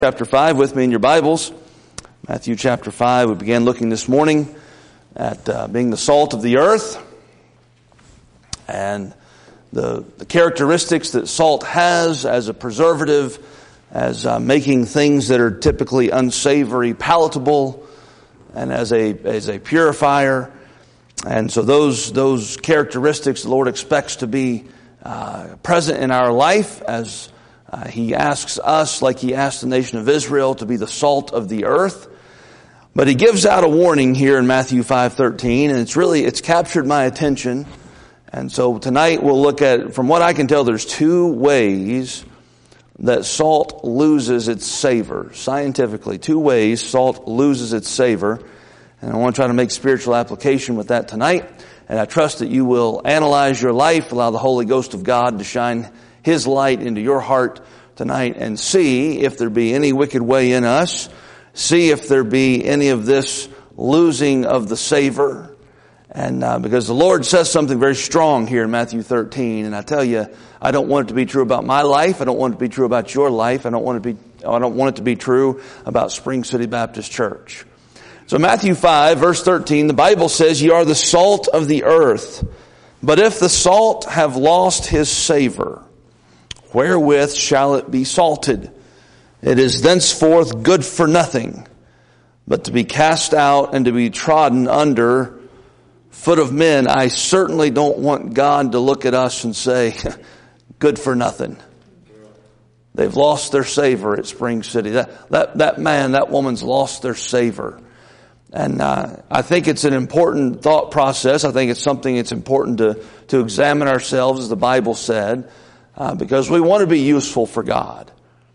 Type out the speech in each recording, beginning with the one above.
Chapter 5 with me in your Bibles. Matthew chapter 5. We began looking this morning at being the salt of the earth and the characteristics that salt has as a preservative, as making things that are typically unsavory palatable, and as a purifier. And so those characteristics the Lord expects to be present in our life as He asks us, like He asked the nation of Israel, to be the salt of the earth. But He gives out a warning here in Matthew 5:13, and it's captured my attention. And so tonight we'll look at, from what I can tell, there's two ways that salt loses its savor. Scientifically, two ways salt loses its savor. And I want to try to make spiritual application with that tonight. And I trust that you will analyze your life, allow the Holy Ghost of God to shine His light into your heart tonight and see if there be any wicked way in us. See if there be any of this losing of the savor. And because the Lord says something very strong here in Matthew 13. And I tell you, I don't want it to be true about my life. I don't want it to be true about your life. I don't want it to be true about Spring City Baptist Church. So Matthew 5 verse 13, the Bible says, "Ye are the salt of the earth. But if the salt have lost his savor, wherewith shall it be salted? It is thenceforth good for nothing, but to be cast out and to be trodden under foot of men." I certainly don't want God to look at us and say, good for nothing. They've lost their savor at Spring City. That woman's lost their savor. And I think it's an important thought process. I think it's something it's important to examine ourselves, as the Bible said. Because we want to be useful for God.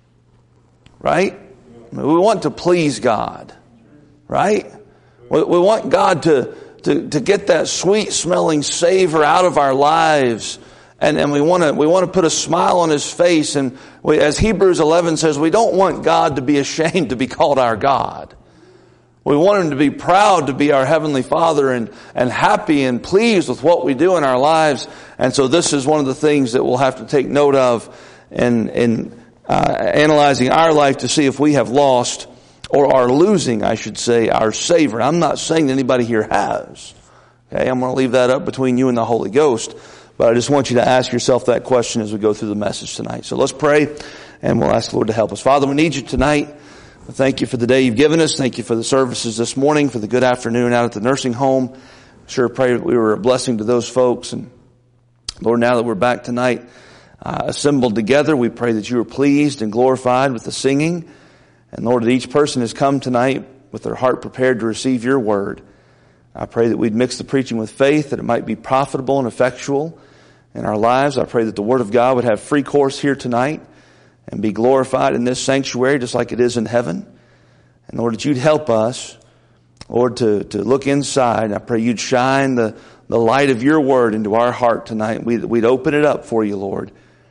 Right? We want to please God. Right? We want God to get that sweet smelling savor out of our lives. And we want to put a smile on His face. And as Hebrews 11 says, we don't want God to be ashamed to be called our God. We want Him to be proud to be our Heavenly Father and happy and pleased with what we do in our lives. And so this is one of the things that we'll have to take note of in analyzing our life to see if we have lost or are losing, I should say, our savor. I'm not saying that anybody here has. Okay, I'm going to leave that up between you and the Holy Ghost. But I just want you to ask yourself that question as we go through the message tonight. So let's pray and we'll ask the Lord to help us. Father, we need You tonight. Thank You for the day You've given us. Thank You for the services this morning, for the good afternoon out at the nursing home. Sure pray that we were a blessing to those folks. And Lord, now that we're back tonight, assembled together, we pray that You are pleased and glorified with the singing. And Lord, that each person has come tonight with their heart prepared to receive Your word. I pray that we'd mix the preaching with faith, that it might be profitable and effectual in our lives. I pray that the word of God would have free course here tonight and be glorified in this sanctuary just like it is in heaven. And Lord, that You'd help us, Lord, to look inside. I pray You'd shine the light of Your word into our heart tonight. We'd open it up for You, Lord,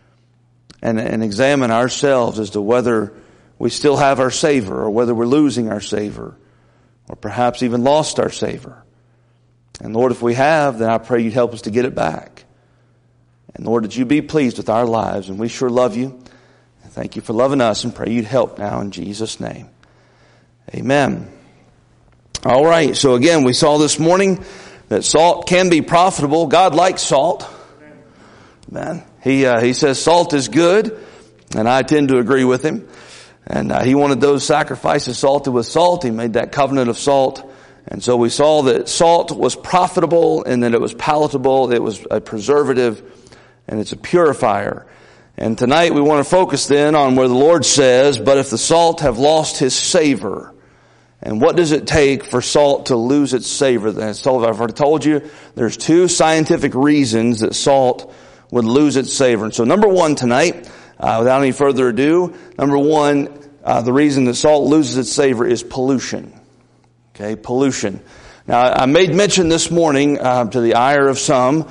and examine ourselves as to whether we still have our savor or whether we're losing our savor or perhaps even lost our savor. And Lord, if we have, then I pray You'd help us to get it back. And Lord, that You be pleased with our lives. And we sure love You. Thank You for loving us, and pray You'd help now in Jesus' name. Amen. All right. So again, we saw this morning that salt can be profitable. God likes salt. Man, He says salt is good, and I tend to agree with Him. And He wanted those sacrifices salted with salt. He made that covenant of salt. And so we saw that salt was profitable, and that it was palatable. It was a preservative, and it's a purifier. And tonight we want to focus then on where the Lord says, "But if the salt have lost his savor." And what does it take for salt to lose its savor? I've already told you, there's two scientific reasons that salt would lose its savor. And so number one tonight, without any further ado, number one, the reason that salt loses its savor is pollution. Okay, pollution. Now, I made mention this morning, to the ire of some,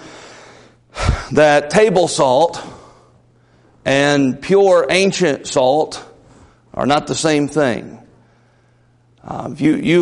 that table salt and pure ancient salt are not the same thing. If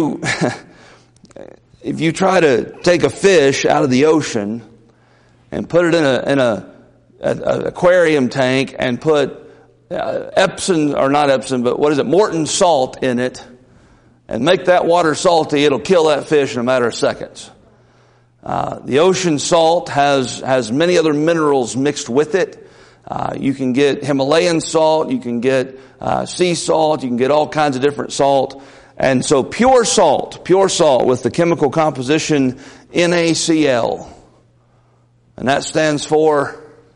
you try to take a fish out of the ocean and put it in a aquarium tank and put Epsom, or not Epsom, but what is it, Morton salt in it, and make that water salty, it'll kill that fish in a matter of seconds. The ocean salt has many other minerals mixed with it. You can get Himalayan salt, you can get sea salt, you can get all kinds of different salt. And so pure salt with the chemical composition NaCl, and that stands for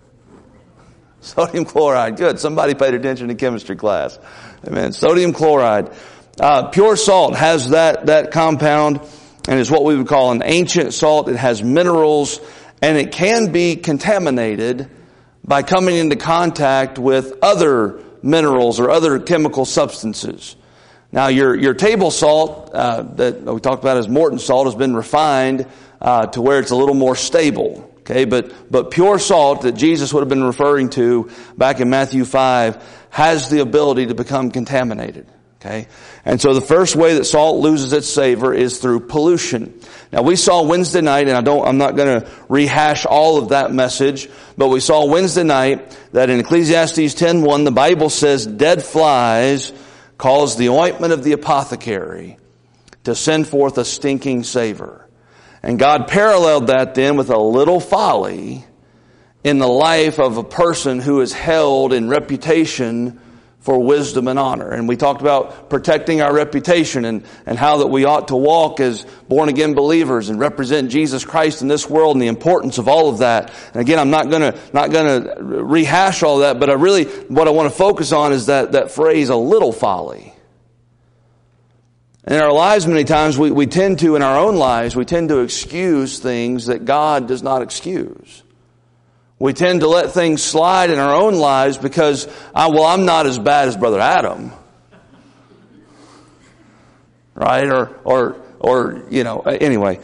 sodium chloride. Good. Somebody paid attention to chemistry class. Amen. Sodium chloride. Pure salt has that compound, and is what we would call an ancient salt. It has minerals, and it can be contaminated by coming into contact with other minerals or other chemical substances. Now, your table salt that we talked about as Morton salt has been refined to where it's a little more stable. Okay, but pure salt that Jesus would have been referring to back in Matthew 5 has the ability to become contaminated. Okay, and so the first way that salt loses its savor is through pollution. Now, we saw Wednesday night, and I'm not going to rehash all of that message, but we saw Wednesday night that in Ecclesiastes 10:1 the Bible says dead flies cause the ointment of the apothecary to send forth a stinking savor. And God paralleled that then with a little folly in the life of a person who is held in reputation for wisdom and honor. And we talked about protecting our reputation and how that we ought to walk as born again believers and represent Jesus Christ in this world and the importance of all of that. And again, I'm not gonna rehash all that, but what I want to focus on is that phrase, a little folly. In our lives, many times, we tend to, in our own lives, we tend to excuse things that God does not excuse. We tend to let things slide in our own lives because, I'm not as bad as Brother Adam. Right? Or anyway.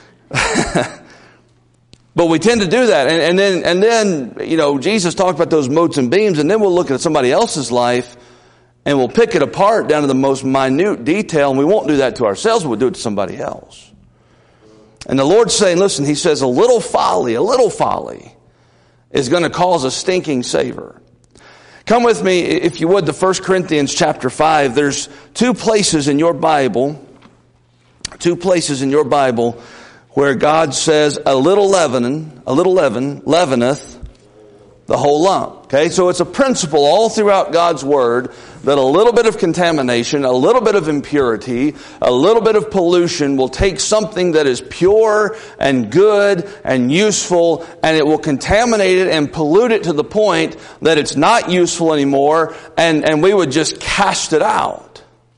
But we tend to do that. And then, Jesus talked about those motes and beams, and then we'll look at somebody else's life and we'll pick it apart down to the most minute detail, and we won't do that to ourselves, we'll do it to somebody else. And the Lord's saying, listen, He says, a little folly is going to cause a stinking savor. Come with me, if you would, to 1 Corinthians chapter 5. There's two places in your Bible where God says, a little leaven leaveneth the whole lump. Okay, so it's a principle all throughout God's Word that a little bit of contamination, a little bit of impurity, a little bit of pollution will take something that is pure and good and useful, and it will contaminate it and pollute it to the point that it's not useful anymore, and we would just cast it out.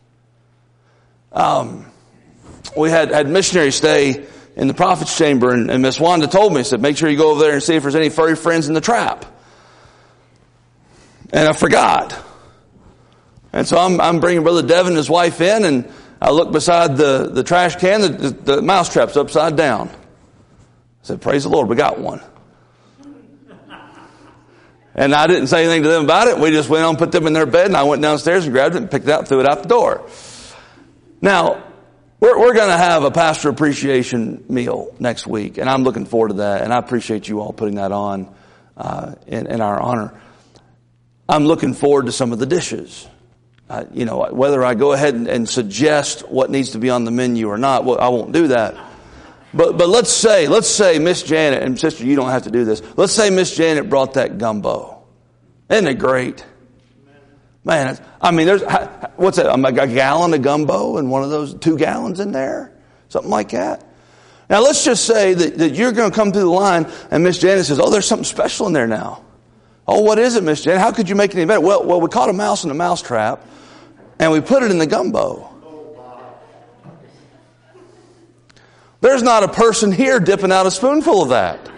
We had missionary stay in the Prophet's Chamber, and Miss Wanda told me, said, make sure you go over there and see if there's any furry friends in the trap. And I forgot. And so I'm bringing Brother Devin and his wife in, and I look beside the trash can, the mouse trap's upside down. I said, praise the Lord, we got one. And I didn't say anything to them about it. We just went on, put them in their bed, and I went downstairs and grabbed it and picked it out, threw it out the door. Now, we're going to have a pastor appreciation meal next week, and I'm looking forward to that, and I appreciate you all putting that on in our honor. I'm looking forward to some of the dishes. Whether I go ahead and suggest what needs to be on the menu or not, I won't do that. But let's say Miss Janet, and sister, you don't have to do this. Let's say Miss Janet brought that gumbo. Isn't it great? Man, there's, what's that, a gallon of gumbo and one of those 2 gallons in there? Something like that. Now let's just say that you're going to come through the line and Miss Janet says, oh, there's something special in there now. Oh, what is it, Miss Janet? How could you make it any better? Well, we caught a mouse in a mouse trap and we put it in the gumbo. There's not a person here dipping out a spoonful of that.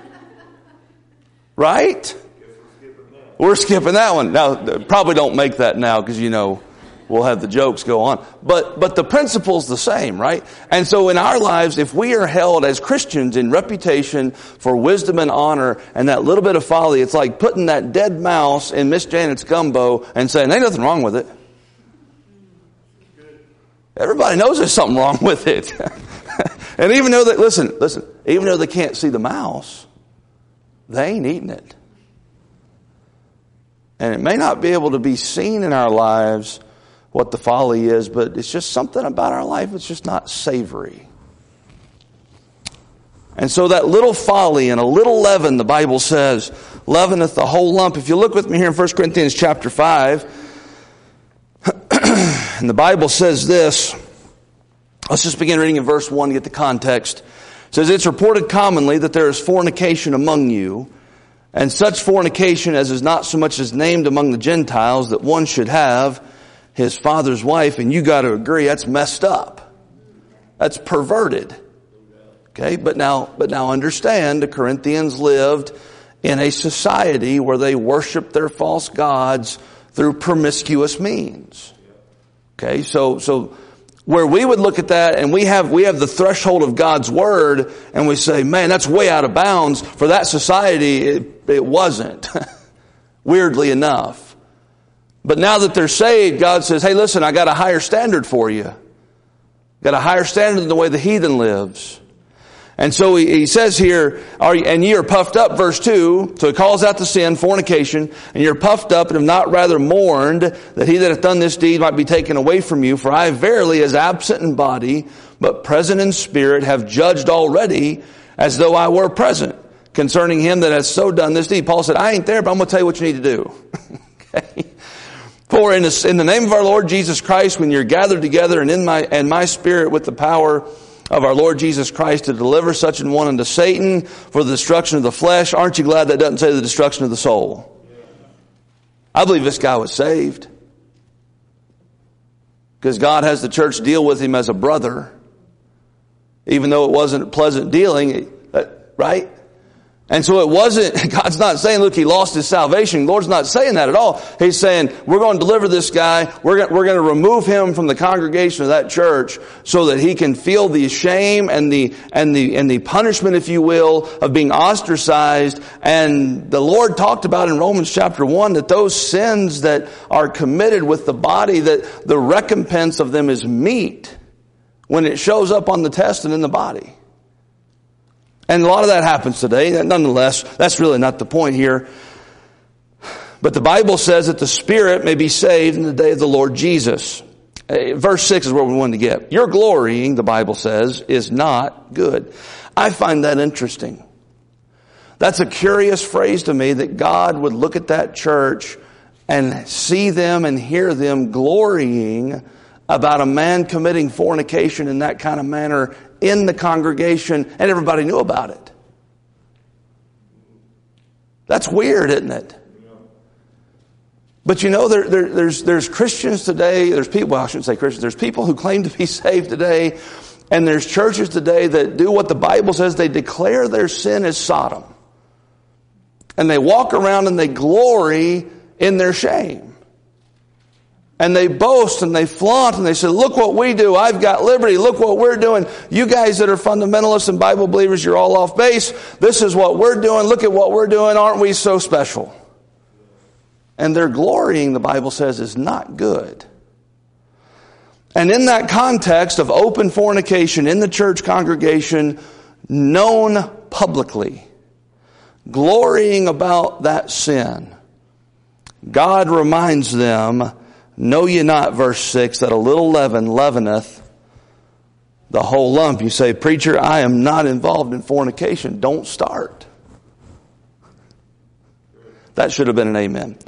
Right? We're skipping that one. Now, probably don't make that now because, we'll have the jokes go on. But the principle's the same, right? And so in our lives, if we are held as Christians in reputation for wisdom and honor and that little bit of folly, it's like putting that dead mouse in Miss Janet's gumbo and saying, ain't nothing wrong with it. Everybody knows there's something wrong with it. And even though listen, even though they can't see the mouse, they ain't eating it. And it may not be able to be seen in our lives what the folly is, but it's just something about our life that's just not savory. And so that little folly and a little leaven, the Bible says, leaveneth the whole lump. If you look with me here in 1 Corinthians chapter 5, and the Bible says this. Let's just begin reading in verse 1 to get the context. It says, it's reported commonly that there is fornication among you, and such fornication as is not so much as named among the Gentiles, that one should have his father's wife. And you got to agree, that's messed up. That's perverted. Okay, but now understand, the Corinthians lived in a society where they worshiped their false gods through promiscuous means. Okay, so where we would look at that and we have the threshold of God's Word and we say, man, that's way out of bounds. For that society, it wasn't. Weirdly enough. But now that they're saved, God says, hey, listen, I got a higher standard for you. Got a higher standard than the way the heathen lives. And so he says here, and ye are puffed up, verse 2, so he calls out the sin, fornication, and you're puffed up and have not rather mourned that he that hath done this deed might be taken away from you. For I verily, as absent in body, but present in spirit, have judged already as though I were present concerning him that hath so done this deed. Paul said, I ain't there, but I'm going to tell you what you need to do. Okay. For in the name of our Lord Jesus Christ, when you're gathered together and in my spirit with the power of our Lord Jesus Christ to deliver such an one unto Satan for the destruction of the flesh. Aren't you glad that doesn't say the destruction of the soul? I believe this guy was saved. Because God has the church deal with him as a brother. Even though it wasn't pleasant dealing, right? And so it wasn't, God's not saying, look, he lost his salvation. The Lord's not saying that at all. He's saying, we're going to deliver this guy. We're going to remove him from the congregation of that church so that he can feel the shame and the punishment, if you will, of being ostracized. And the Lord talked about in Romans chapter 1 that those sins that are committed with the body, that the recompense of them is meat when it shows up on the test and in the body. And a lot of that happens today. Nonetheless, that's really not the point here. But the Bible says that the spirit may be saved in the day of the Lord Jesus. Verse 6 is where we wanted to get. Your glorying, the Bible says, is not good. I find that interesting. That's a curious phrase to me, that God would look at that church and see them and hear them glorying about a man committing fornication in that kind of manner in the congregation, and everybody knew about it. That's weird, isn't it? But you know, there's Christians today, there's people, well, I shouldn't say Christians, there's people who claim to be saved today, and there's churches today that do what the Bible says, they declare their sin as Sodom. And they walk around and they glory in their shame. And they boast and they flaunt and they say, look what we do. I've got liberty. Look what we're doing. You guys that are fundamentalists and Bible believers, you're all off base. This is what we're doing. Look at what we're doing. Aren't we so special? And their glorying, the Bible says, is not good. And in that context of open fornication in the church congregation, known publicly, glorying about that sin, God reminds them, know ye not, verse 6, that a little leaven leaveneth the whole lump. You say, preacher, I am not involved in fornication. Don't start. That should have been an amen.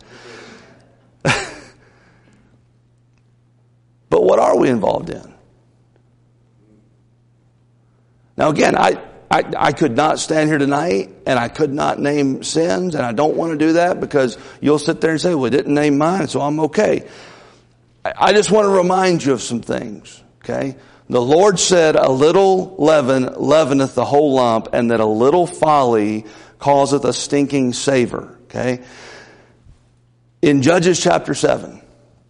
But what are we involved in? Now again, I could not stand here tonight and I could not name sins, and I don't want to do that because you'll sit there and say, well, it didn't name mine, so I'm okay. I just want to remind you of some things, okay? The Lord said, a little leaven leaveneth the whole lump, and that a little folly causeth a stinking savor, okay? In Judges chapter 7,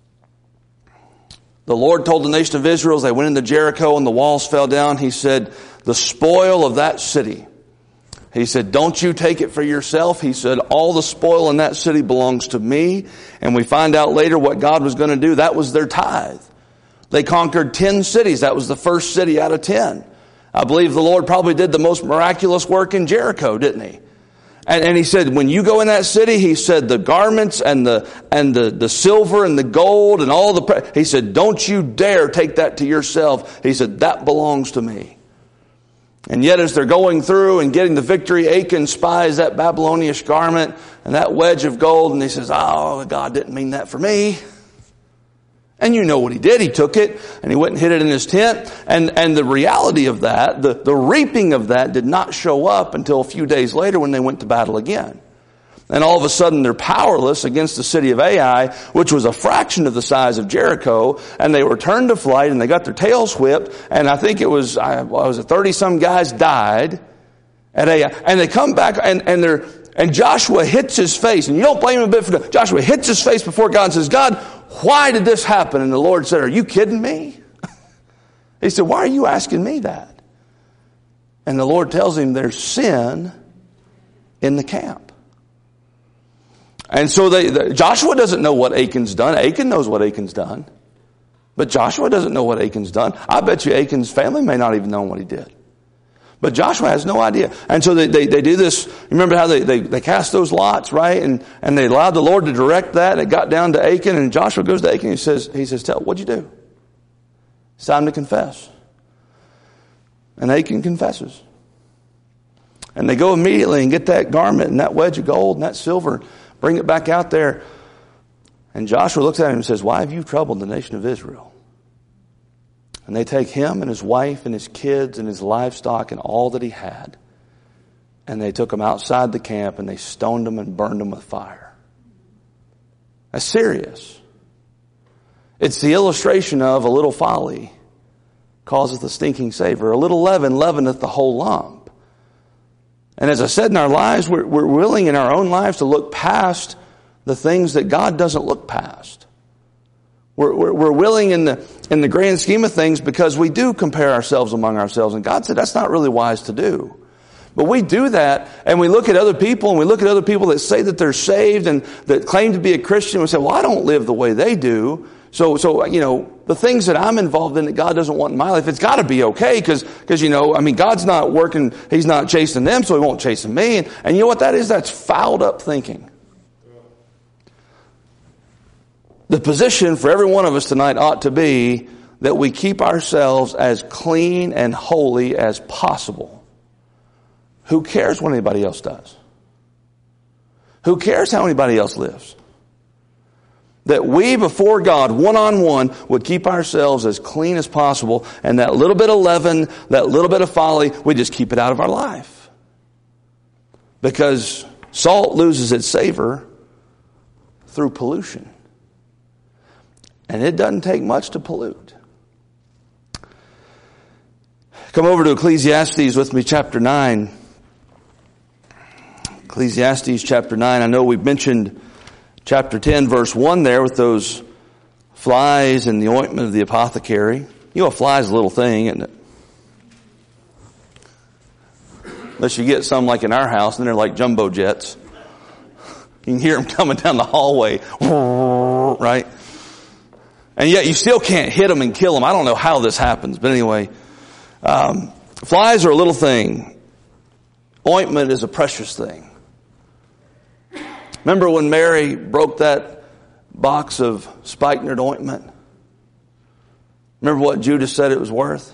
the Lord told the nation of Israel as they went into Jericho and the walls fell down, he said, the spoil of that city, he said, don't you take it for yourself. He said, all the spoil in that city belongs to me. And we find out later what God was going to do. That was their tithe. They conquered 10 cities. That was the first city out of 10. I believe the Lord probably did the most miraculous work in Jericho, didn't he? And he said, when you go in that city, he said, the garments and the silver and the gold and all he said, don't you dare take that to yourself. He said, that belongs to me. And yet as they're going through and getting the victory, Achan spies that Babylonish garment and that wedge of gold, and he says, oh, God didn't mean that for me. And you know what he did. He took it and he went and hid it in his tent. And the reality of that, the reaping of that did not show up until a few days later when they went to battle again. And all of a sudden they're powerless against the city of Ai, which was a fraction of the size of Jericho. And they were turned to flight and they got their tails whipped. And I think it was 30-some guys died at Ai. And they come back and Joshua hits his face. And you don't blame him a bit for that. Joshua hits his face before God and says, God, why did this happen? And the Lord said, are you kidding me? He said, why are you asking me that? And the Lord tells him there's sin in the camp. And so Joshua doesn't know what Achan's done. Achan knows what Achan's done. But Joshua doesn't know what Achan's done. I bet you Achan's family may not even know what he did. But Joshua has no idea. And so they do this. Remember how they cast those lots, right? And they allowed the Lord to direct that. It got down to Achan, and Joshua goes to Achan and he says, what'd you do? It's time to confess. And Achan confesses. And they go immediately and get that garment and that wedge of gold and that silver, bring it back out there. And Joshua looks at him and says, why have you troubled the nation of Israel? And they take him and his wife and his kids and his livestock and all that he had. And they took him outside the camp and they stoned him and burned him with fire. That's serious. It's the illustration of a little folly causeth a stinking savor. A little leaven leaveneth the whole lump. And as I said, in our lives, we're willing in our own lives to look past the things that God doesn't look past. We're willing in the grand scheme of things because we do compare ourselves among ourselves. And God said that's not really wise to do. But we do that, and we look at other people, and we look at other people that say that they're saved and that claim to be a Christian. We say, well, I don't live the way they do. So the things that I'm involved in that God doesn't want in my life, it's got to be okay because God's not working. He's not chasing them, so he won't chase me. And you know what that is? That's fouled up thinking. The position for every one of us tonight ought to be that we keep ourselves as clean and holy as possible. Who cares what anybody else does? Who cares how anybody else lives? That we before God, one-on-one, would keep ourselves as clean as possible, and that little bit of leaven, that little bit of folly, we just keep it out of our life. Because salt loses its savor through pollution. And it doesn't take much to pollute. Come over to Ecclesiastes with me, chapter 9. Ecclesiastes chapter 9. I know we've mentioned chapter 10, verse 1 there with those flies and the ointment of the apothecary. You know, a fly is a little thing, isn't it? Unless you get some like in our house, and they're like jumbo jets. You can hear them coming down the hallway, right? And yet you still can't hit them and kill them. I don't know how this happens, but anyway, flies are a little thing. Ointment is a precious thing. Remember when Mary broke that box of spikenard ointment? Remember what Judas said it was worth?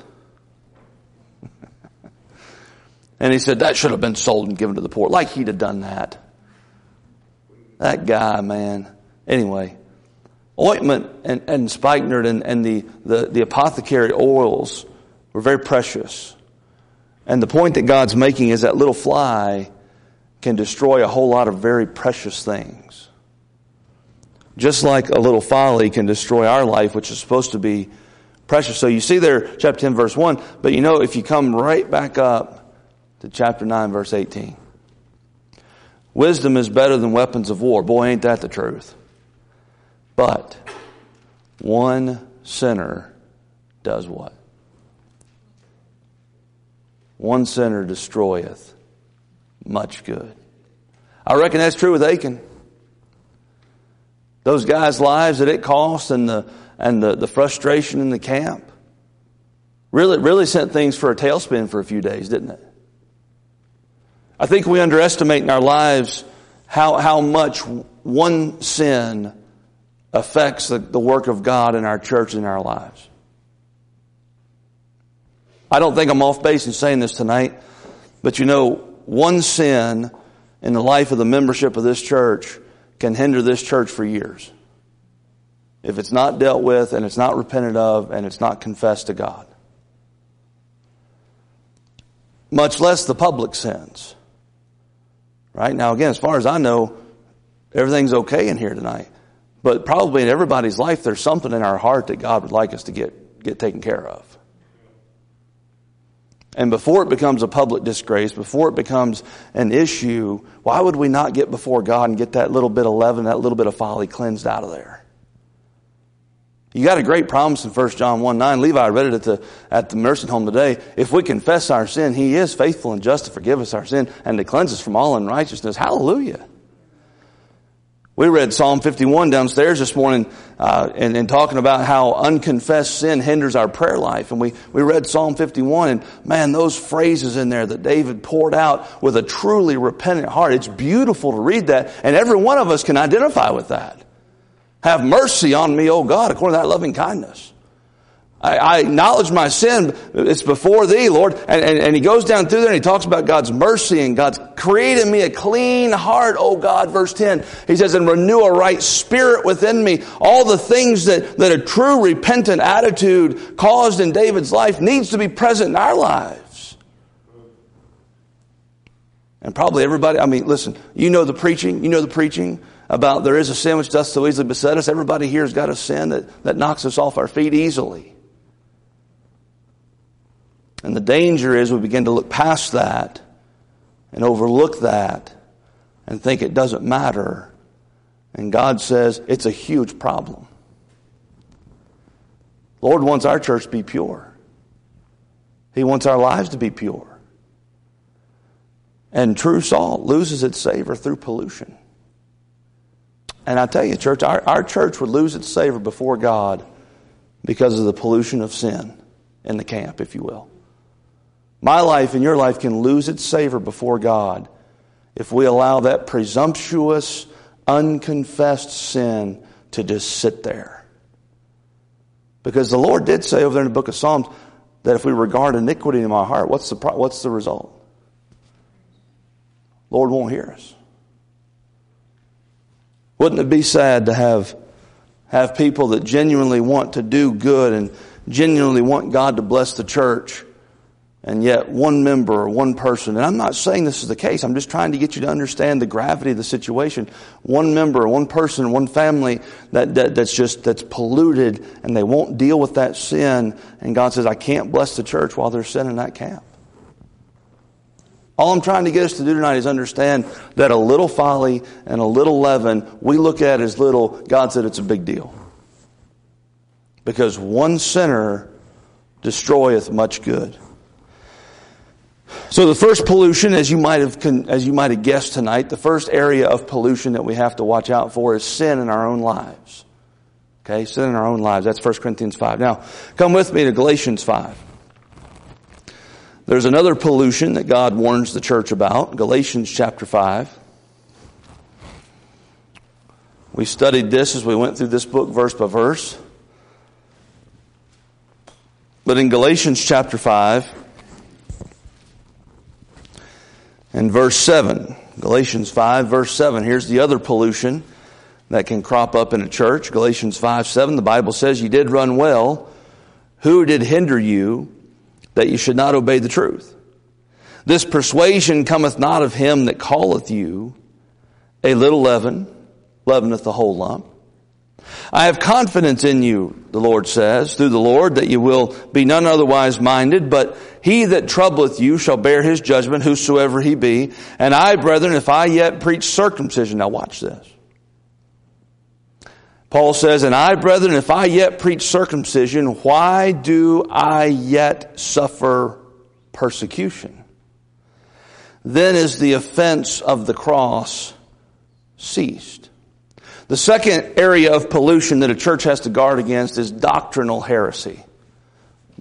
And he said that should have been sold and given to the poor. Like he'd have done that. That guy, man. Anyway, ointment and spikenard and the apothecary oils were very precious. And the point that God's making is that little fly can destroy a whole lot of very precious things. Just like a little folly can destroy our life, which is supposed to be precious. So you see there, chapter 10, verse 1. But if you come right back up to chapter 9, verse 18. Wisdom is better than weapons of war. Boy, ain't that the truth. But one sinner does what? One sinner destroyeth much good. I reckon that's true with Achan. Those guys' lives that it cost and the frustration in the camp really sent things for a tailspin for a few days, didn't it? I think we underestimate in our lives how much one sin affects the work of God in our church and in our lives. I don't think I'm off base in saying this tonight, but one sin in the life of the membership of this church can hinder this church for years. If it's not dealt with and it's not repented of and it's not confessed to God. Much less the public sins. Right? Now again, as far as I know, everything's okay in here tonight. But probably in everybody's life there's something in our heart that God would like us to get taken care of. And before it becomes a public disgrace, before it becomes an issue, why would we not get before God and get that little bit of leaven, that little bit of folly cleansed out of there? You got a great promise in 1 John 1:9. Levi read it at the nursing home today. If we confess our sin, He is faithful and just to forgive us our sin and to cleanse us from all unrighteousness. Hallelujah. We read Psalm 51 downstairs this morning and talking about how unconfessed sin hinders our prayer life. And we read Psalm 51, and man, those phrases in there that David poured out with a truly repentant heart. It's beautiful to read that, and every one of us can identify with that. Have mercy on me, O God, according to that loving kindness. I acknowledge my sin. It's before thee, Lord. And he goes down through there and he talks about God's mercy and God's created me a clean heart, O God. Verse 10, he says, and renew a right spirit within me. All the things that a true repentant attitude caused in David's life needs to be present in our lives. And probably everybody, listen, you know the preaching about there is a sin which doth so easily beset us. Everybody here has got a sin that knocks us off our feet easily. And the danger is we begin to look past that and overlook that and think it doesn't matter. And God says it's a huge problem. The Lord wants our church to be pure. He wants our lives to be pure. And true salt loses its savor through pollution. And I tell you, church, our church would lose its savor before God because of the pollution of sin in the camp, if you will. My life and your life can lose its savor before God if we allow that presumptuous, unconfessed sin to just sit there. Because the Lord did say over there in the book of Psalms that if we regard iniquity in my heart, what's the result? Lord won't hear us. Wouldn't it be sad to have people that genuinely want to do good and genuinely want God to bless the church, and yet one member or one person, and I'm not saying this is the case, I'm just trying to get you to understand the gravity of the situation. One member, one person, one family that's polluted and they won't deal with that sin, and God says, I can't bless the church while they're sin in that camp. All I'm trying to get us to do tonight is understand that a little folly and a little leaven, we look at as little. God said it's a big deal. Because one sinner destroyeth much good. So the first pollution, as you might have guessed tonight, the first area of pollution that we have to watch out for is sin in our own lives. Okay, sin in our own lives. That's 1 Corinthians 5. Now, come with me to Galatians 5. There's another pollution that God warns the church about. Galatians chapter 5. We studied this as we went through this book verse by verse. But in Galatians chapter 5 and verse 7, Galatians 5 verse 7, here's the other pollution that can crop up in a church. Galatians 5:7, the Bible says, you did run well. Who did hinder you that you should not obey the truth? This persuasion cometh not of him that calleth you. A little leaven leaveneth the whole lump. I have confidence in you, the Lord says, through the Lord, that you will be none otherwise minded, but he that troubleth you shall bear his judgment, whosoever he be. And I, brethren, if I yet preach circumcision. Now watch this. Paul says, and I, brethren, if I yet preach circumcision, why do I yet suffer persecution? Then is the offense of the cross ceased. The second area of pollution that a church has to guard against is doctrinal heresy.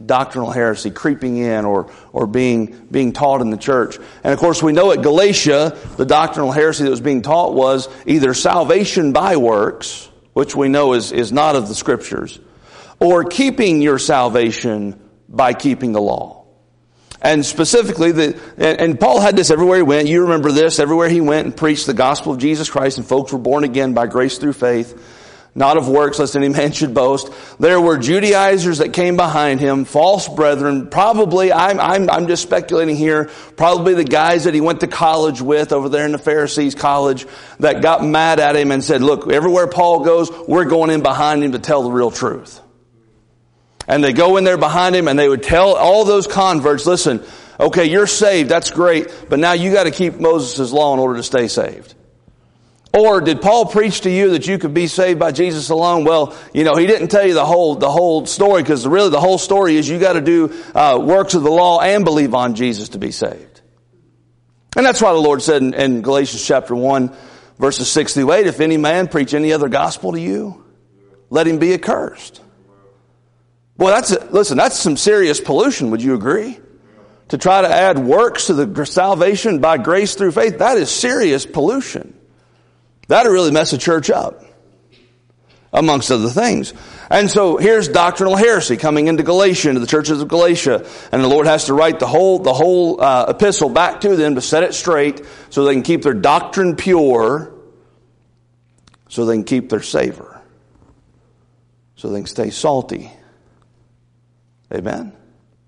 doctrinal heresy creeping in or being taught in the church. And of course we know at Galatia, the doctrinal heresy that was being taught was either salvation by works, which we know is not of the Scriptures, or keeping your salvation by keeping the law. And specifically, and Paul had this everywhere he went. You remember this. Everywhere he went and preached the gospel of Jesus Christ, and folks were born again by grace through faith, not of works, lest any man should boast. There were Judaizers that came behind him, false brethren, probably, I'm just speculating here, probably the guys that he went to college with over there in the Pharisees' college that got mad at him and said, look, everywhere Paul goes, we're going in behind him to tell the real truth. And they go in there behind him and they would tell all those converts, listen, okay, you're saved, that's great, but now you got to keep Moses' law in order to stay saved. Or did Paul preach to you that you could be saved by Jesus alone? Well, he didn't tell you the whole story, because really the whole story is you got to do works of the law and believe on Jesus to be saved. And that's why the Lord said in Galatians chapter 1, verses 6 through 8, if any man preach any other gospel to you, let him be accursed. Boy, that's some serious pollution, would you agree? To try to add works to the salvation by grace through faith, that is serious pollution. That'll really mess the church up, amongst other things. And so here's doctrinal heresy coming into Galatia, into the churches of Galatia. And the Lord has to write the whole epistle back to them to set it straight so they can keep their doctrine pure, so they can keep their savor, so they can stay salty. Amen?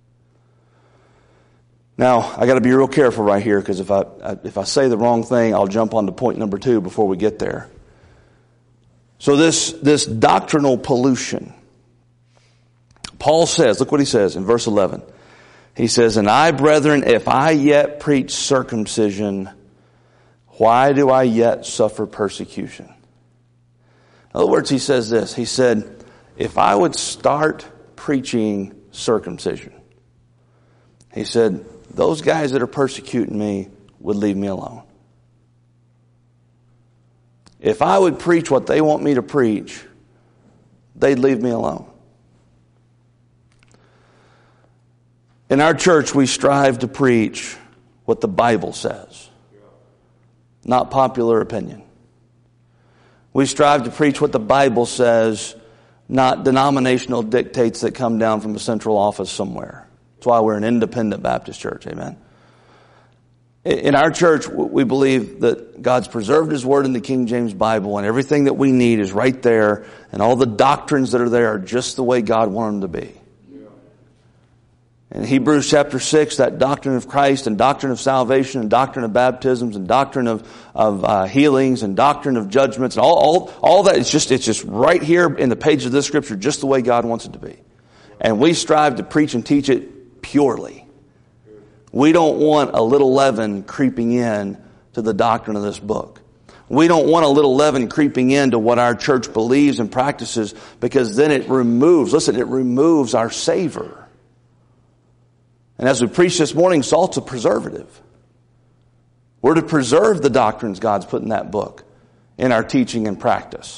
Now, I got to be real careful right here, because if I say the wrong thing, I'll jump on to point number 2 before we get there. So this doctrinal pollution. Paul says, look what he says in verse 11. He says, and I, brethren, if I yet preach circumcision, why do I yet suffer persecution? In other words, he says this. He said, if I would start preaching circumcision, he said, those guys that are persecuting me would leave me alone. If I would preach what they want me to preach, they'd leave me alone. In our church, we strive to preach what the Bible says, not popular opinion. We strive to preach what the Bible says, not denominational dictates that come down from a central office somewhere. That's why we're an independent Baptist church, amen? In our church, we believe that God's preserved His Word in the King James Bible, and everything that we need is right there, and all the doctrines that are there are just the way God wanted them to be. In Hebrews chapter 6, that doctrine of Christ and doctrine of salvation and doctrine of baptisms and doctrine of healings and doctrine of judgments and all that, it's just right here in the page of this scripture, just the way God wants it to be. And we strive to preach and teach it purely. We don't want a little leaven creeping in to the doctrine of this book. We don't want a little leaven creeping into what our church believes and practices, because then it removes our savor. And as we preached this morning, salt's a preservative. We're to preserve the doctrines God's put in that book in our teaching and practice.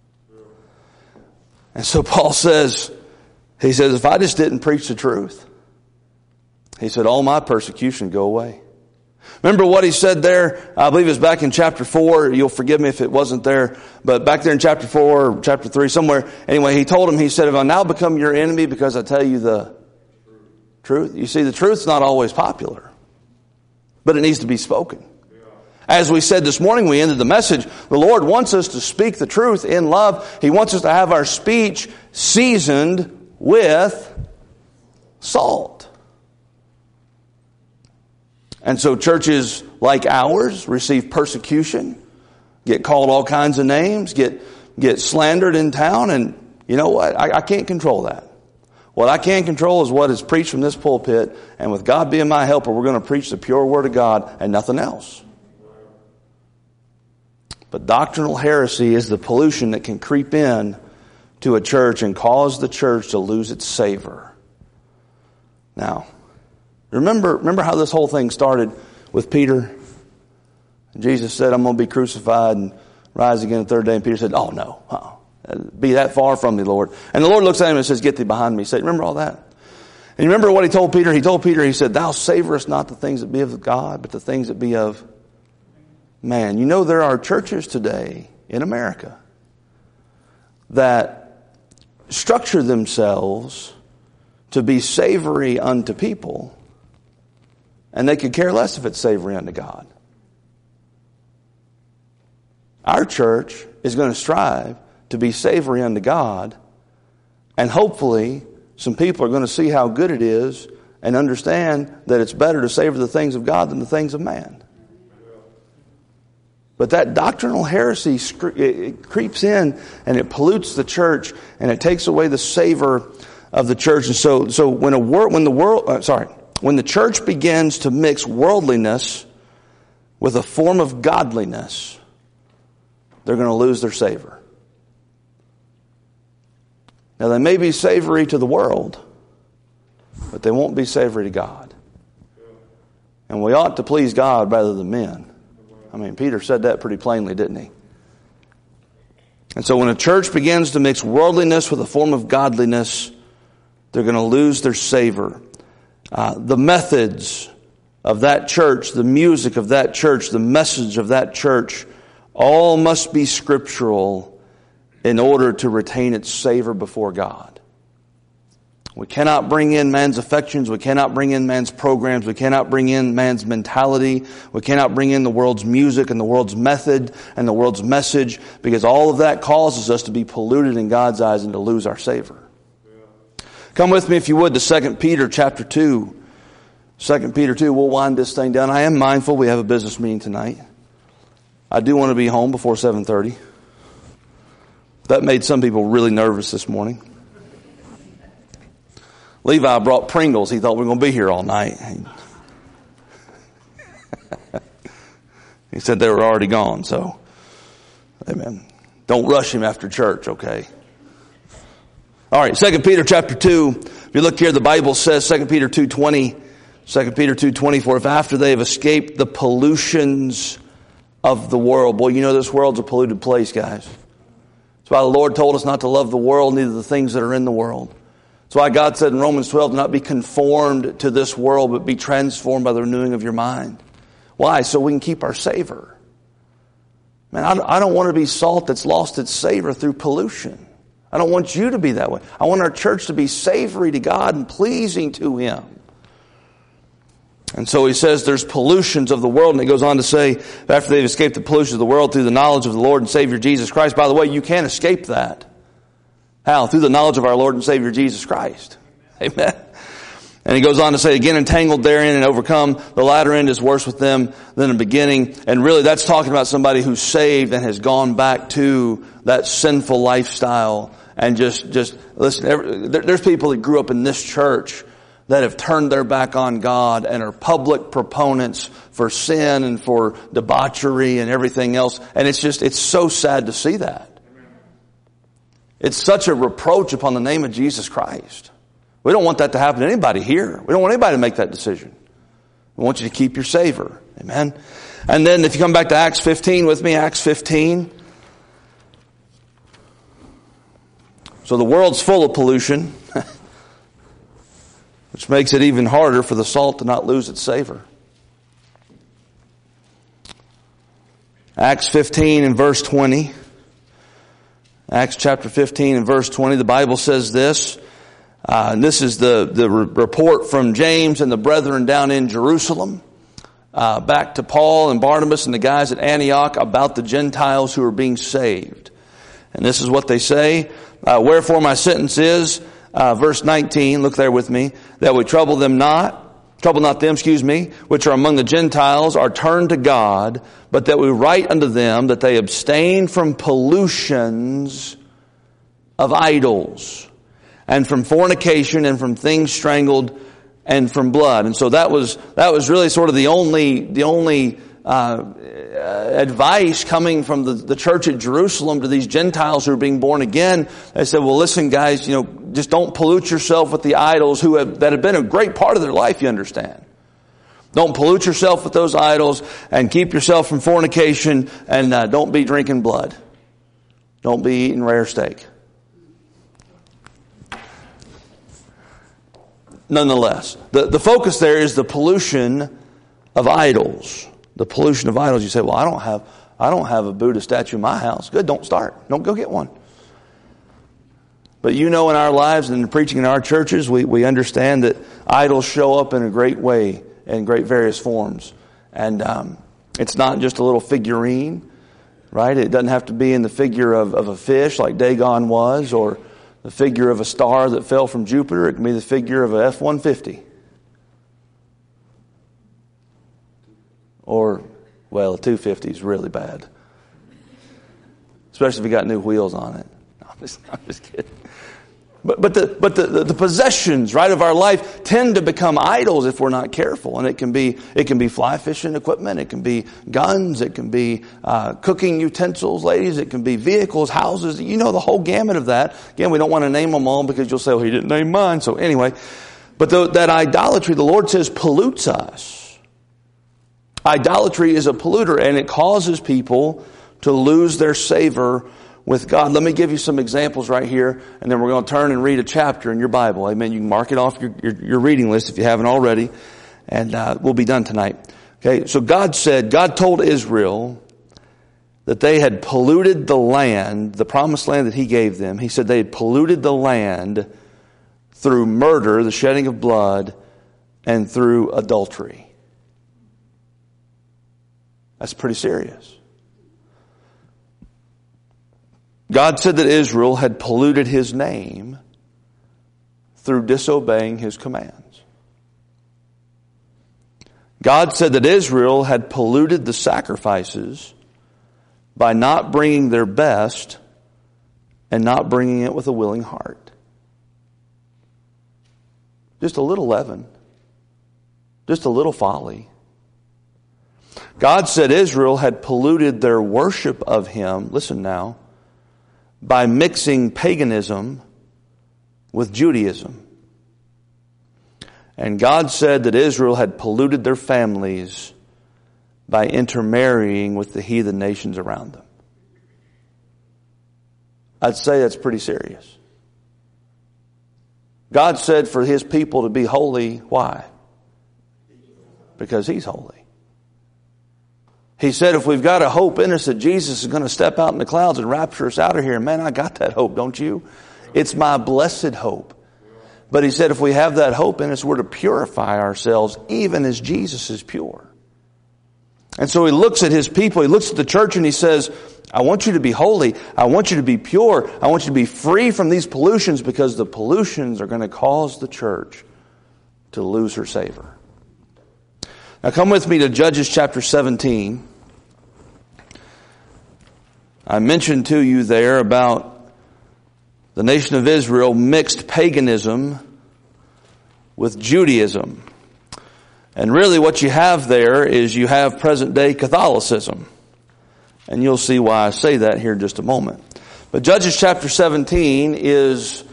And so Paul says, if I just didn't preach the truth, he said, all my persecution go away. Remember what he said there? I believe it was back in chapter 4. You'll forgive me if it wasn't there. But back there in chapter 4 or chapter 3, somewhere. Anyway, he told him, he said, if I now become your enemy because I tell you the truth. You see, the truth's not always popular, but it needs to be spoken. As we said this morning, we ended the message, the Lord wants us to speak the truth in love. He wants us to have our speech seasoned with salt. And so churches like ours receive persecution, get called all kinds of names, get slandered in town, and you know what? I can't control that. What I can control is what is preached from this pulpit, and with God being my helper, we're going to preach the pure Word of God and nothing else. But doctrinal heresy is the pollution that can creep in to a church and cause the church to lose its savor. Now, remember how this whole thing started with Peter? Jesus said, I'm going to be crucified and rise again the third day. And Peter said, oh no, be that far from me, Lord. And the Lord looks at him and says, get thee behind me. He said, remember all that? And you remember what he told Peter? He told Peter, he said, thou savorest not the things that be of God, but the things that be of man. You know, there are churches today in America that structure themselves to be savory unto people, and they could care less if it's savory unto God. Our church is going to strive to be savory unto God, and hopefully some people are going to see how good it is and understand that it's better to savor the things of God than the things of man. But that doctrinal heresy it creeps in and it pollutes the church and it takes away the savor of the church. And so when the church begins to mix worldliness with a form of godliness, they're going to lose their savor. Now, they may be savory to the world, but they won't be savory to God. And we ought to please God rather than men. I mean, Peter said that pretty plainly, didn't he? And so when a church begins to mix worldliness with a form of godliness, they're going to lose their savor. The methods of that church, the music of that church, the message of that church, all must be scriptural in order to retain its savor before God. We cannot bring in man's affections. We cannot bring in man's programs. We cannot bring in man's mentality. We cannot bring in the world's music and the world's method and the world's message, because all of that causes us to be polluted in God's eyes and to lose our savor. Come with me, if you would, to 2 Peter chapter 2. 2 Peter 2, we'll wind this thing down. I am mindful we have a business meeting tonight. I do want to be home before 7:30. That made some people really nervous this morning. Levi brought Pringles. He thought we were going to be here all night. He said they were already gone, so amen. Don't rush him after church, okay? All right, 2 Peter chapter 2. If you look here, the Bible says, 2 Peter 2:20, 2 Peter 2:24, if after they have escaped the pollutions of the world. Boy, you know this world's a polluted place, guys. That's why the Lord told us not to love the world, neither the things that are in the world. That's why God said in Romans 12, do not be conformed to this world, but be transformed by the renewing of your mind. Why? So we can keep our savor. Man, I don't want to be salt that's lost its savor through pollution. I don't want you to be that way. I want our church to be savory to God and pleasing to Him. And so he says there's pollutions of the world, and he goes on to say, after they've escaped the pollutions of the world through the knowledge of the Lord and Savior Jesus Christ. By the way, you can't escape that. How? Through the knowledge of our Lord and Savior Jesus Christ. Amen. And he goes on to say, again, entangled therein and overcome. The latter end is worse with them than the beginning. And really that's talking about somebody who's saved and has gone back to that sinful lifestyle. And just listen, there's people that grew up in this church that have turned their back on God and are public proponents for sin and for debauchery and everything else. And it's so sad to see that. It's such a reproach upon the name of Jesus Christ. We don't want that to happen to anybody here. We don't want anybody to make that decision. We want you to keep your savor. Amen. And then if you come back to Acts 15 with me, Acts 15. So the world's full of pollution, which makes it even harder for the salt to not lose its savor. Acts 15 and verse 20. Acts chapter 15 and verse 20, the Bible says this. And this is the report from James and the brethren down in Jerusalem, back to Paul and Barnabas and the guys at Antioch about the Gentiles who are being saved. And this is what they say. Wherefore my sentence is, verse 19, look there with me, that we trouble not them, which are among the Gentiles, are turned to God, but that we write unto them that they abstain from pollutions of idols, and from fornication, and from things strangled, and from blood. And so that was really sort of the only advice coming from the church at Jerusalem to these Gentiles who are being born again. They said, well, listen, guys, just don't pollute yourself with the idols that have been a great part of their life, you understand. Don't pollute yourself with those idols, and keep yourself from fornication, and don't be drinking blood. Don't be eating rare steak. nonetheless, the focus there is the pollution of idols. The pollution of idols. You say, well, I don't have a Buddha statue in my house. Good, don't start. Don't go get one. But in our lives and preaching in our churches, we understand that idols show up in a great way, in great various forms. And it's not just a little figurine, right? It doesn't have to be in the figure of a fish like Dagon was, or the figure of a star that fell from Jupiter. It can be the figure of a F-150. Or, well, a 250 is really bad. Especially if you got new wheels on it. No, I'm just kidding. But the possessions, right, of our life tend to become idols if we're not careful. And it can be fly fishing equipment, it can be guns, it can be cooking utensils, ladies, it can be vehicles, houses, the whole gamut of that. Again, we don't want to name them all because you'll say, well, he didn't name mine. So anyway, but that idolatry, the Lord says, pollutes us. Idolatry is a polluter, and it causes people to lose their savor with God. Let me give you some examples right here, and then we're going to turn and read a chapter in your Bible. Amen. You can mark it off your reading list if you haven't already, and we'll be done tonight. Okay, so God told Israel that they had polluted the land, the promised land that He gave them. He said they had polluted the land through murder, the shedding of blood, and through adultery. That's pretty serious. God said that Israel had polluted His name through disobeying His commands. God said that Israel had polluted the sacrifices by not bringing their best and not bringing it with a willing heart. Just a little leaven. Just a little folly. God said Israel had polluted their worship of Him, listen now, by mixing paganism with Judaism. And God said that Israel had polluted their families by intermarrying with the heathen nations around them. I'd say that's pretty serious. God said for His people to be holy. Why? Because He's holy. He said if we've got a hope in us that Jesus is going to step out in the clouds and rapture us out of here, man, I got that hope, don't you? It's my blessed hope. But He said if we have that hope in us, we're to purify ourselves even as Jesus is pure. And so He looks at His people, He looks at the church and He says, I want you to be holy. I want you to be pure. I want you to be free from these pollutions, because the pollutions are going to cause the church to lose her savor. Now come with me to Judges chapter 17. I mentioned to you there about the nation of Israel mixed paganism with Judaism. And really what you have there is you have present day Catholicism. And you'll see why I say that here in just a moment. But Judges chapter 17 is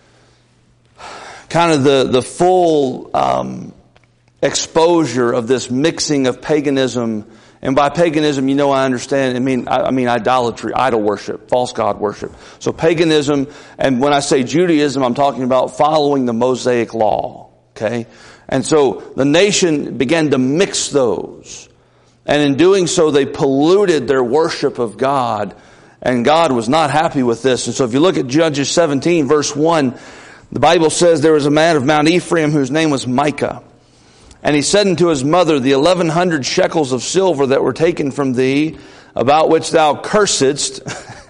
kind of the full exposure of this mixing of paganism. And by paganism, I understand, I mean idolatry, idol worship, false god worship. So paganism, and when I say Judaism, I'm talking about following the Mosaic law. Okay? And so the nation began to mix those. And in doing so, they polluted their worship of God. And God was not happy with this. And so if you look at Judges 17, verse 1, the Bible says there was a man of Mount Ephraim whose name was Micah. And he said unto his mother, the 1,100 shekels of silver that were taken from thee, about which thou cursedst,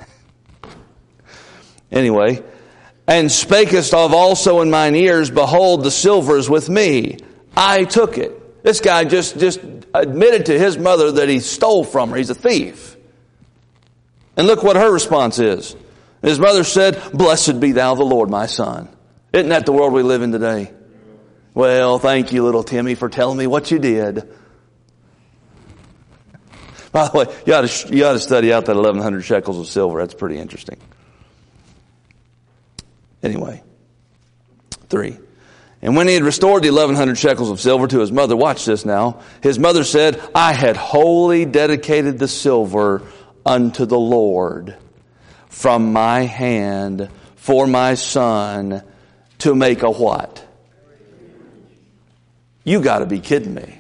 anyway, and spakest of also in mine ears, behold, the silver is with me. I took it. This guy just admitted to his mother that he stole from her. He's a thief. And look what her response is. His mother said, blessed be thou the Lord, my son. Isn't that the world we live in today? Well, thank you, little Timmy, for telling me what you did. By the way, you ought to study out that 1,100 shekels of silver. That's pretty interesting. Anyway, 3. And when he had restored the 1,100 shekels of silver to his mother, watch this now. His mother said, I had wholly dedicated the silver unto the Lord from my hand for my son to make a what? You got to be kidding me.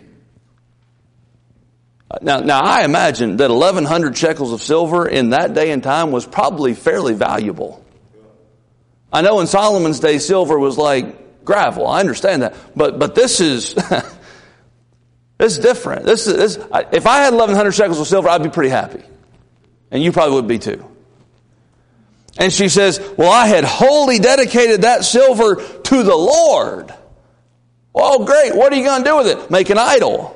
Now I imagine that 1,100 shekels of silver in that day and time was probably fairly valuable. I know in Solomon's day silver was like gravel. I understand that. But this is, this is different. If I had 1,100 shekels of silver, I'd be pretty happy. And you probably would be too. And she says, well, I had wholly dedicated that silver to the Lord. Oh, great. What are you going to do with it? Make an idol.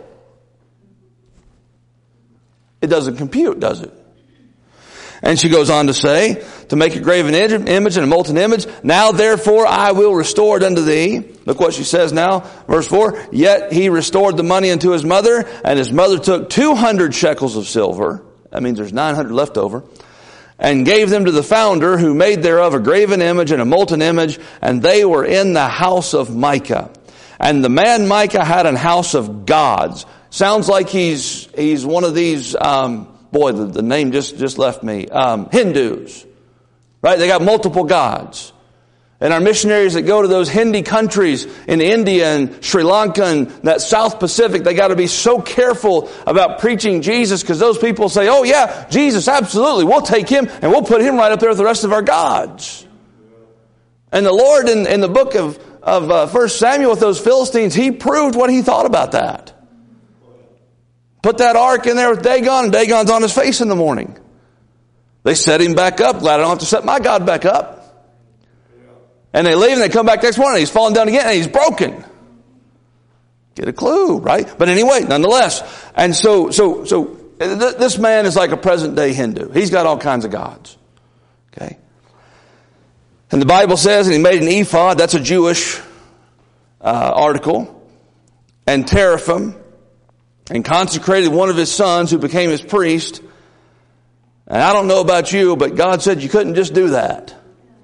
It doesn't compute, does it? And she goes on to say, to make a graven image and a molten image. Now therefore I will restore it unto thee. Look what she says now. Verse 4. Yet he restored the money unto his mother, and his mother took 200 shekels of silver. That means there's 900 left over. And gave them to the founder, who made thereof a graven image and a molten image, and they were in the house of Micah. And the man Micah had an house of gods. Sounds like he's one of these, the name just left me, Hindus. Right? They got multiple gods. And our missionaries that go to those Hindi countries in India and Sri Lanka and that South Pacific, they got to be so careful about preaching Jesus, because those people say, oh yeah, Jesus, absolutely, we'll take him and we'll put him right up there with the rest of our gods. And the Lord in the book of 1 Samuel with those Philistines, he proved what he thought about that. Put that ark in there with Dagon, and Dagon's on his face in the morning. They set him back up. Glad I don't have to set my God back up. And they leave and they come back next morning. He's fallen down again and he's broken. Get a clue, right? But anyway, nonetheless. And so this man is like a present day Hindu. He's got all kinds of gods. Okay. And the Bible says, and he made an ephod. That's a Jewish article. And teraphim. And consecrated one of his sons, who became his priest. And I don't know about you, but God said you couldn't just do that.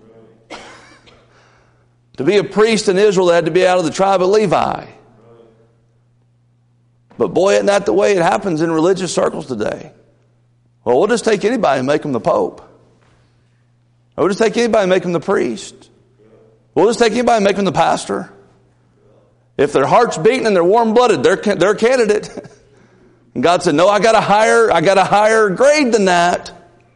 To be a priest in Israel, they had to be out of the tribe of Levi. But boy, isn't that the way it happens in religious circles today? Well, we'll just take anybody and make them the Pope. Or we'll just take anybody and make them the priest. We'll just take anybody and make them the pastor. If their heart's beating and they're warm-blooded, they're a candidate. And God said, no, I got a higher grade than that.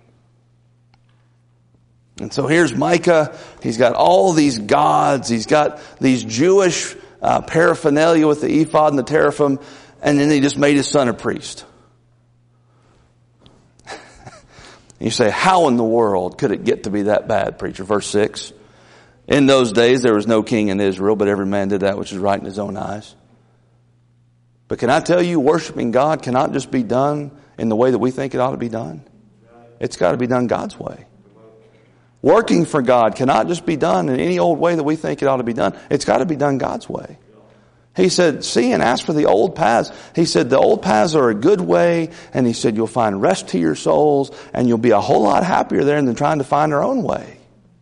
And so here's Micah. He's got all these gods. He's got these Jewish paraphernalia with the ephod and the teraphim. And then he just made his son a priest. You say, how in the world could it get to be that bad, preacher? Verse 6. In those days there was no king in Israel, but every man did that which is right in his own eyes. But can I tell you, worshiping God cannot just be done in the way that we think it ought to be done. It's got to be done God's way. Working for God cannot just be done in any old way that we think it ought to be done. It's got to be done God's way. He said, see and ask for the old paths. He said, the old paths are a good way. And he said, you'll find rest to your souls and you'll be a whole lot happier there than trying to find our own way.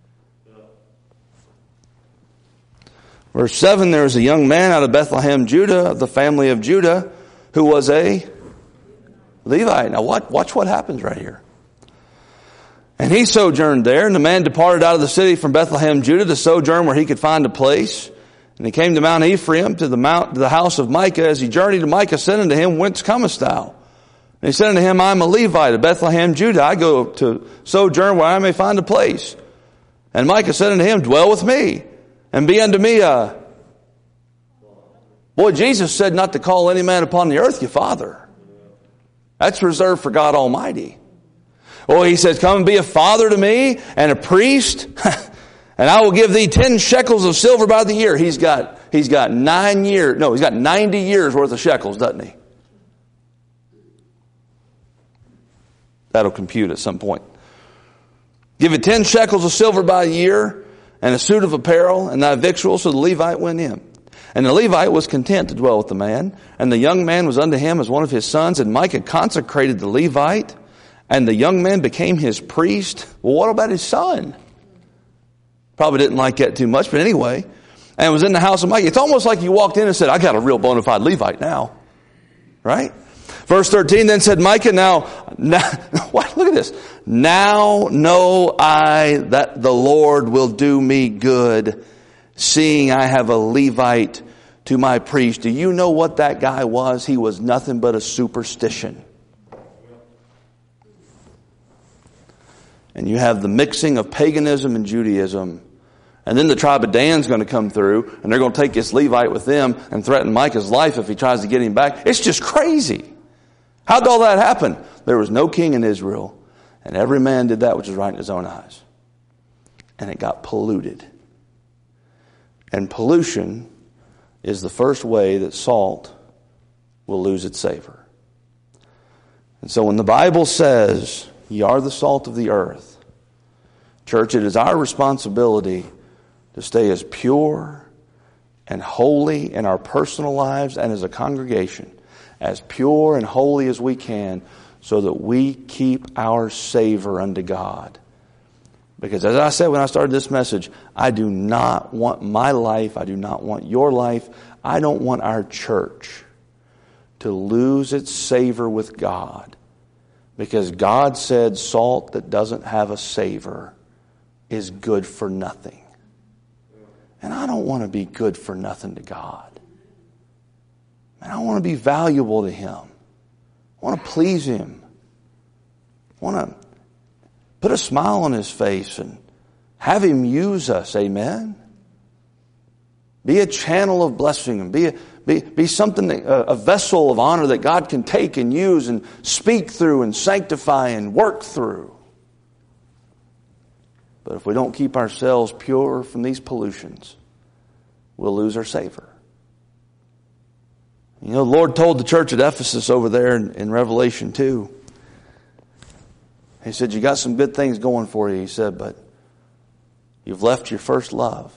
Verse 7, there was a young man out of Bethlehem, Judah, of the family of Judah, who was a Levite. Now watch what happens right here. And he sojourned there, and the man departed out of the city from Bethlehem, Judah, to sojourn where he could find a place. And he came to Mount Ephraim, to the house of Micah. As he journeyed, Micah said unto him, whence comest thou? And he said unto him, I am a Levite of Bethlehem, Judah. I go to sojourn where I may find a place. And Micah said unto him, dwell with me, and be unto me a... Boy, Jesus said not to call any man upon the earth your father. That's reserved for God Almighty. Oh, he says, come and be a father to me and a priest, and I will give thee 10 shekels of silver by the year. He's got 90 years worth of shekels, doesn't he? That'll compute at some point. Give it 10 shekels of silver by a year, and a suit of apparel, and thy victuals. So the Levite went in. And the Levite was content to dwell with the man, and the young man was unto him as one of his sons, and Micah consecrated the Levite, and the young man became his priest. Well, what about his son? Probably didn't like that too much, but anyway. And was in the house of Micah. It's almost like you walked in and said, I got a real bona fide Levite now. Right? Verse 13, then said Micah, now, look at this. Now know I that the Lord will do me good, seeing I have a Levite to my priest. Do you know what that guy was? He was nothing but a superstition. And you have the mixing of paganism and Judaism. And then the tribe of Dan's going to come through, and they're going to take this Levite with them and threaten Micah's life if he tries to get him back. It's just crazy. How did all that happen? There was no king in Israel, and every man did that which was right in his own eyes. And it got polluted. And pollution is the first way that salt will lose its savor. And so when the Bible says, "Ye are the salt of the earth," church, it is our responsibility to stay as pure and holy in our personal lives and as a congregation, as pure and holy as we can, so that we keep our savor unto God. Because as I said when I started this message, I do not want my life, I do not want your life, I don't want our church to lose its savor with God. Because God said salt that doesn't have a savor is good for nothing. And I don't want to be good for nothing to God. And I want to be valuable to Him. I want to please Him. I want to put a smile on His face and have Him use us. Amen? Be a channel of blessing and be something, a vessel of honor that God can take and use and speak through and sanctify and work through. But if we don't keep ourselves pure from these pollutions, we'll lose our savor. You know, the Lord told the church at Ephesus over there in Revelation 2, He said, you got some good things going for you. He said, but you've left your first love.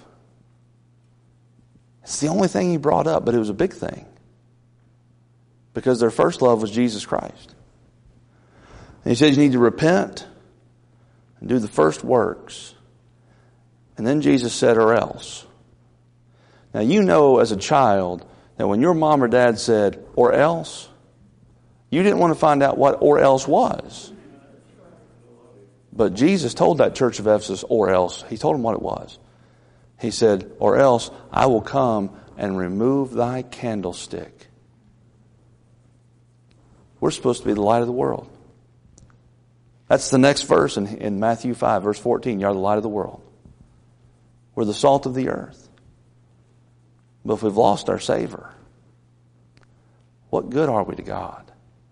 It's the only thing He brought up, but it was a big thing. Because their first love was Jesus Christ. And He said you need to repent and do the first works. And then Jesus said, or else. Now you know as a child that when your mom or dad said, or else, you didn't want to find out what or else was. But Jesus told that church of Ephesus, or else. He told them what it was. He said, or else I will come and remove thy candlestick. We're supposed to be the light of the world. That's the next verse in Matthew 5, verse 14. You are the light of the world. We're the salt of the earth. But if we've lost our savor, what good are we to God?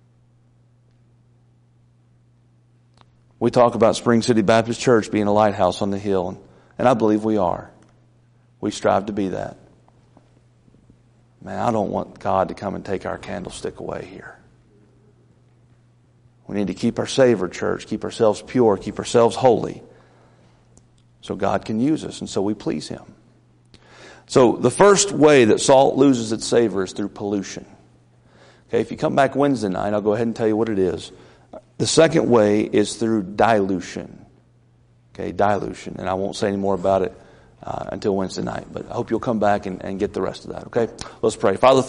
We talk about Spring City Baptist Church being a lighthouse on the hill, and I believe we are. We strive to be that. Man, I don't want God to come and take our candlestick away here. We need to keep our savor, church, keep ourselves pure, keep ourselves holy, so God can use us, and so we please Him. So the first way that salt loses its savor is through pollution. Okay, if you come back Wednesday night, I'll go ahead and tell you what it is. The second way is through dilution. Okay, dilution. And I won't say any more about it until Wednesday night. But I hope you'll come back and get the rest of that. Okay, let's pray. Father,